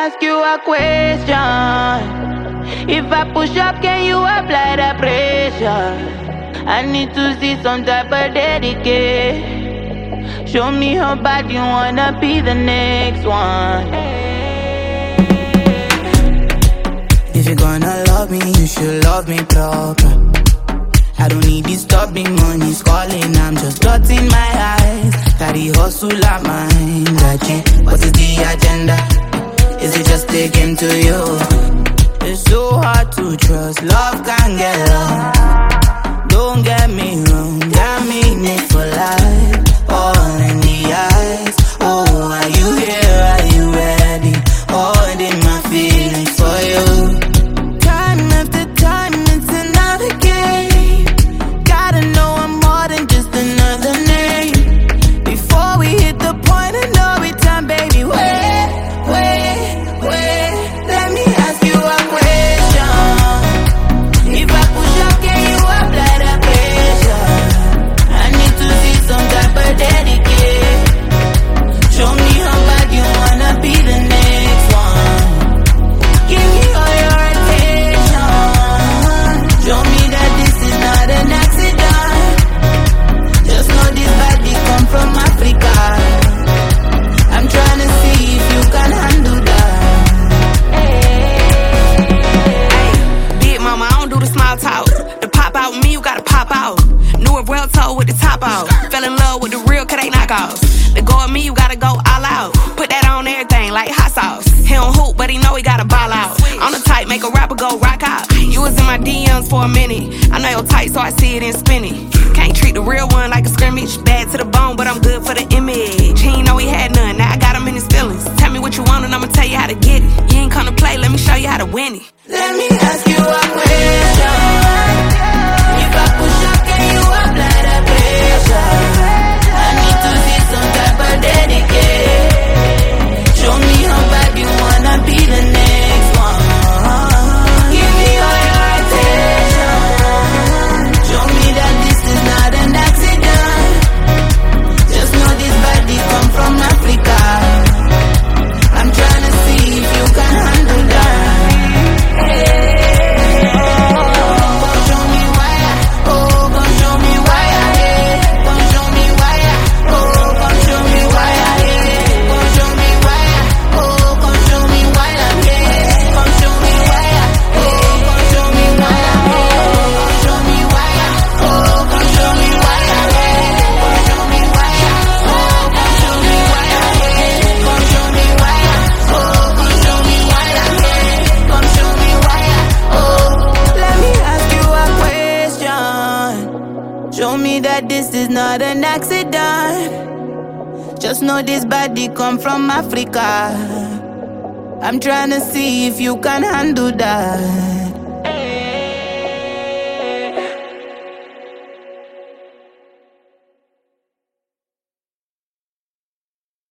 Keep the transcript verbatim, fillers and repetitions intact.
ask you a question. If I push up, can you apply the pressure? I need to see some type of dedication. Show me how bad you wanna be the next one. If you're gonna love me, you should love me proper. I don't need this stopping, money's calling, I'm just dotting my eyes. Carry hustle at mind, I can't. What is the agenda? Is it just a game to you? It's so hard to trust, love can get lost. Don't get me wrong, I mean it for life. All in the eyes. Oh, are you here? Are you ready? All in my feelings for you. Time after time, it's another game. Gotta know I'm more than just another name. Before we hit the point of no return, baby, wait, wait, wait. Let me ask you a question. If I push up, can you apply the pressure? I need to see some type of dedication. Show me how bad you wanna be the next one. Give me all your attention. Show me that this is not an accident. Just know this body come from Africa. I'm trying to see if you can handle that. Big mama, I don't do the small talk. The pop out with me, you gotta pop out. New and real toe with the top out. Fell in love with the real, cause they knockoffs. The go at me, you gotta go all out. Put that on everything like hot sauce. He don't hoop, but he know he gotta ball out. On the type, make a rapper go rock out. You was in my D Ms for a minute. I know you're tight, so I see it in spinning. Can't treat the real one like a scrimmage. Bad to the bone, but I'm good for the image. He ain't know he had none, now I got him in his feelings. Tell me what you want and I'ma tell you how to get it. You ain't come to play, let me show you how to win it. Let me ask you a question. If I push up, can you apply the pressure? I need to see some type of dedication. Show me how bad you wanna be the next one. Give me all your attention. Show me that this is not an accident. Just know this body come from Africa. I'm trying to see if you can handle that. Show me that this is not an accident. Just know this body come from Africa. I'm trying to see if you can handle that.